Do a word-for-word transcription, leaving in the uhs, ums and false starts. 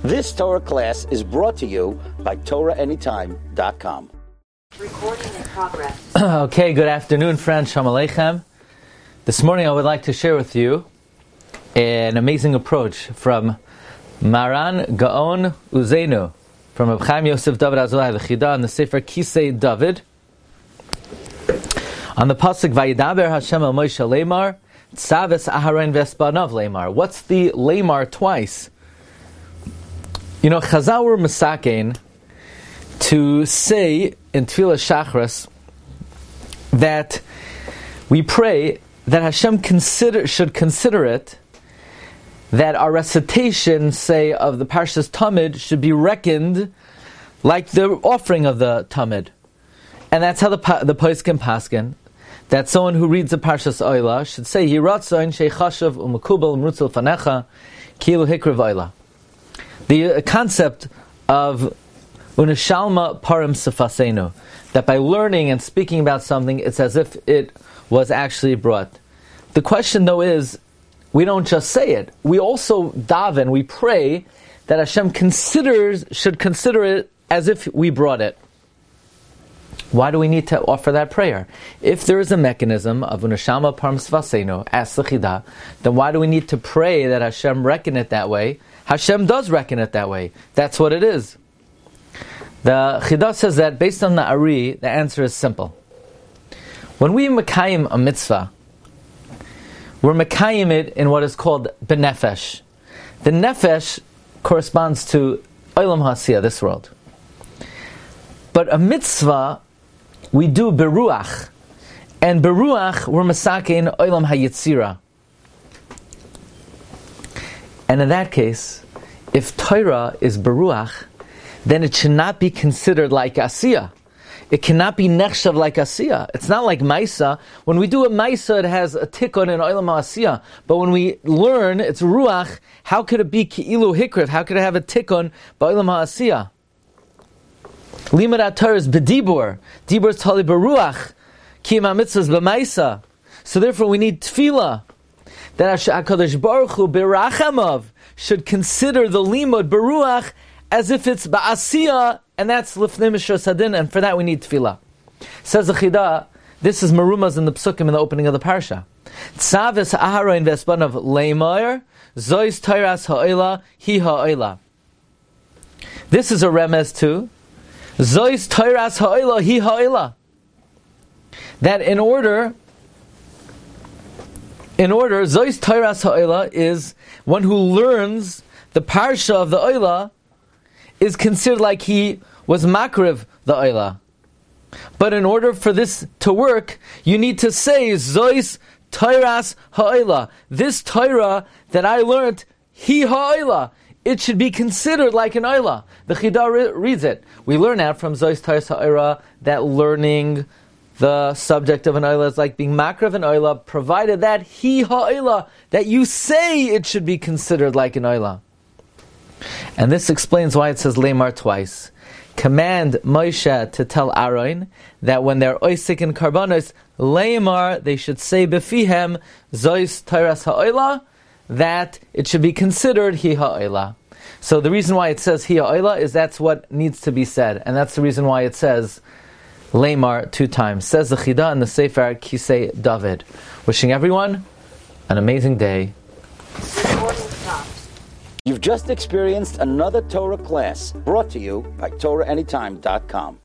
This Torah class is brought to you by Torah Anytime dot com. Recording in progress. Okay, good afternoon, friends. Shalom Aleichem. This morning I would like to share with you an amazing approach from Maran Gaon Uzenu, from Reb Chaim Yosef David Azulai, the Chida, and the Sefer Kisei David, on the pasuk Vayidaber Hashem el Moshe Leimar Tzaves Aharon Vespanav Leimar. What's the Leimar twice? You know, Chazal were Masakein to say in Tefillah Shachris that we pray that Hashem consider should consider it that our recitation, say, of the Parshas Tamid should be reckoned like the offering of the Tamid. And that's how the the Poskim Paskin, that someone who reads the Parshas Oyla should say, Yiratzayin sheichashav u'mekubal umrutzel fanecha kilu hikriv Oyla. The concept of Unishalma parim sefasenu, that by learning and speaking about something, it's as if it was actually brought. The question, though, is, we don't just say it. We also daven, we pray that Hashem considers, should consider it as if we brought it. Why do we need to offer that prayer? If there is a mechanism of Unishalma parim sefasenu, as the Chida, then why do we need to pray that Hashem reckon it that way? Hashem does reckon it that way. That's what it is. The Chida says that based on the Ari, the answer is simple. When we mekayim a mitzvah, we're mekayim it in what is called benefesh. The nefesh corresponds to olam ha'asiyah, this world. But a mitzvah, we do beruach. And beruach, we're masakein olam hayitzira. And in that case, if Torah is beruach, then it should not be considered like asiyah. It cannot be nechshav like asiyah. It's not like maisa. When we do a maisa, it has a tikkun in olam asiyah. But when we learn, it's ruach. How could it be ki'ilu hikriv? How could it have a tikkun by olam asiyah? Limud Torah is bedibur. Dibur is tali beruach. Kiyam mitzvah is b'maisa. So therefore, we need tefillah that HaKadosh Baruch Hu berachamav should consider the limud beruach as if it's ba'asiyah, and that's lifnei mishra sadin, and for that we need tefillah. Says the Chida, this is marumas in the psukim in the opening of the parsha. Tzaves aharon vespanav leimar zois teiras ha'oila hi ha'oila. This is a remez too. Zois teiras ha'oila hi ha'oila. That in order, in order, zois teiras ha'oila is one who learns the parsha of the oila is considered like he was makriv the oila. But in order for this to work, you need to say, Zois Teiras ha'oila. This Torah that I learned, hi ha'oila. It should be considered like an oila. The Chida re- reads it. We learn out from Zois Teiras ha'oila that learning the subject of an oila is like being makriv an oila, provided that hi ha'oila, that you say it should be considered like an oila. And this explains why it says Leimar twice. Command Moshe to tell Aaron that when they're oisik in karbanos, Leimar, they should say befihem zois teiras ha'oila, that it should be considered hi ha'oila. So the reason why it says hi ha'oila is that's what needs to be said, and that's the reason why it says Leimar two times. Says the Chida in the Sefer Kisei David. Wishing everyone an amazing day. You've just experienced another Torah class brought to you by Torah Anytime dot com.